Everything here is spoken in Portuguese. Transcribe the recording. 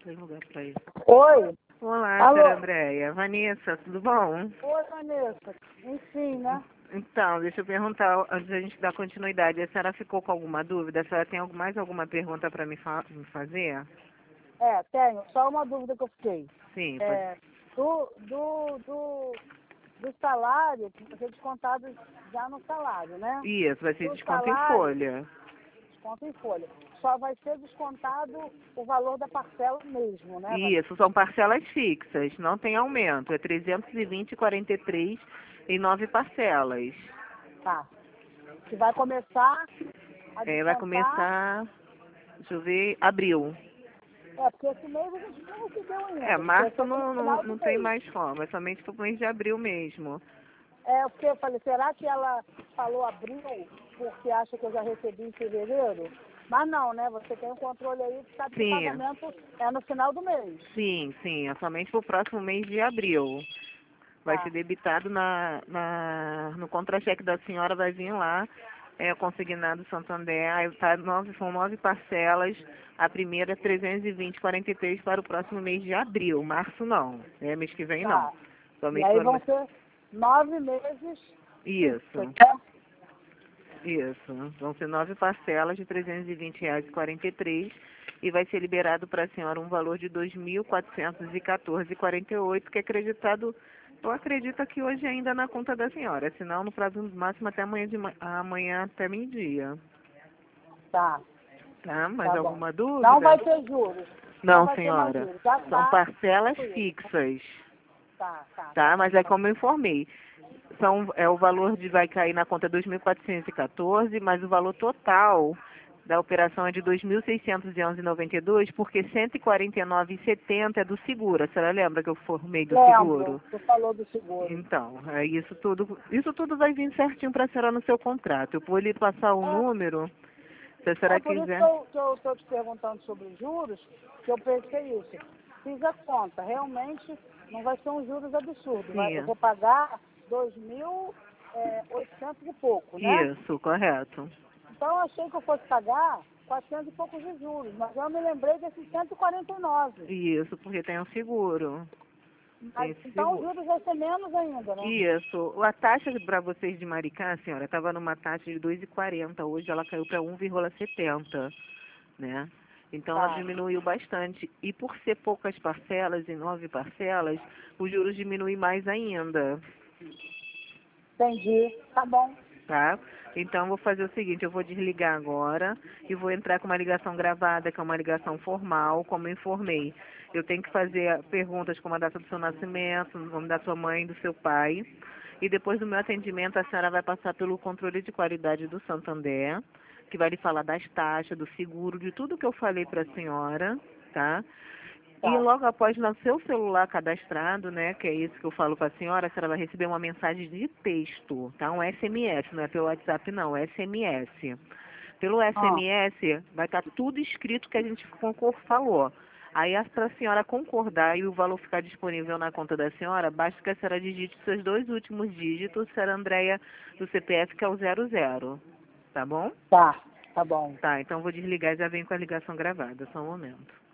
Tem lugar pra ir. Oi. Olá, Alô? senhora Andréia. Vanessa, tudo bom? Oi, Vanessa. Enfim, né? Então, deixa eu perguntar, antes da gente dar continuidade, a senhora ficou com alguma dúvida? A senhora tem mais alguma pergunta para me fazer? Tenho. Só uma dúvida que eu fiquei. Sim, pode. É, do salário, que vai ser descontado já no salário, né? Isso, vai ser Do desconto em salário, folha. desconto em folha. Só vai ser descontado o valor da parcela mesmo, né, Vanessa? Isso, são parcelas fixas, não tem aumento. É 320,43 em 9 parcelas. Tá. Que vai começar a Vai descontar. começar, deixa eu ver, abril. Porque esse mês a gente não recebeu ainda. Porque Março esse é no final do não tem mês. mais forma, é somente para o mês de abril mesmo. Porque eu falei, será que ela falou abril porque acha que eu já recebi em fevereiro? Mas não, né? Você tem um controle aí que sabe que o Sim, pagamento é no final do mês. sim, é somente para o próximo mês de abril. Vai ser Tá, debitado no contra-cheque da senhora, vai vir lá, consignado Santander, aí tá, são 9 parcelas, a primeira é 320,43 para o próximo mês de abril, março não, mês que vem não, tá. E somente aí para o vão mês. ser 9 meses fixos, Isso, né? isso, vão ser 9 parcelas de R$ 320,43 e vai ser liberado para a senhora um valor de R$ 2.414,48, que é acreditado. Eu acredito que hoje ainda na conta da senhora, senão no prazo máximo até amanhã até meio-dia. Tá, Tá? Mais tá bom. alguma Não dúvida? vai ter juros. Não Não, vai ter mais senhora. juros. Já São tá parcelas incluído. fixas, Tá tá? bom. Mas é como eu informei. O valor vai cair na conta 2.414, mas o valor total da operação é de 2.611,92, porque 149,70 é do seguro. A senhora lembra que eu formei do Lembro, seguro? você falou do seguro. Então, isso tudo vai vir certinho para a senhora no seu contrato. Eu vou lhe passar o número, se a senhora É por isso que quiser. eu estou te perguntando sobre os juros, que eu pensei isso. Fiz a conta, realmente não vai ser um juros absurdo. Eu Sim, vou pagar 2.800 e pouco, né? isso, correto. Então eu achei que eu fosse pagar 400 e poucos de juros, mas eu me lembrei desses 149. Isso, porque tem um seguro. Tem Mas, esse então os seguro. juros vai ser menos ainda, né? Isso. A taxa para vocês de Maricá, senhora, estava numa taxa de 2,40. Hoje ela caiu para 1,70, né? Então ela Tá, diminuiu bastante. E por ser poucas parcelas, em 9 parcelas, os juros diminuem mais ainda, entendi. Tá bom. tá? Então eu vou fazer o seguinte, eu vou desligar agora e vou entrar com uma ligação gravada, que é uma ligação formal, como eu informei. Eu tenho que fazer perguntas como a data do seu nascimento, o nome da sua mãe e do seu pai. E depois do meu atendimento, a senhora vai passar pelo controle de qualidade do Santander, que vai lhe falar das taxas, do seguro, de tudo que eu falei para a senhora, tá? E Tá. logo após no seu celular cadastrado, né, que é isso que eu falo para a senhora vai receber uma mensagem de texto, tá? Um SMS, não é pelo WhatsApp não, é SMS. Pelo Ah, SMS vai estar tudo escrito que a gente falou. Aí, para a senhora concordar e o valor ficar disponível na conta da senhora, basta que a senhora digite seus 2 últimos dígitos, senhora Andréia, do CPF, que é o 00. Tá bom? tá bom. Tá, então vou desligar e já venho com a ligação gravada. Só um momento.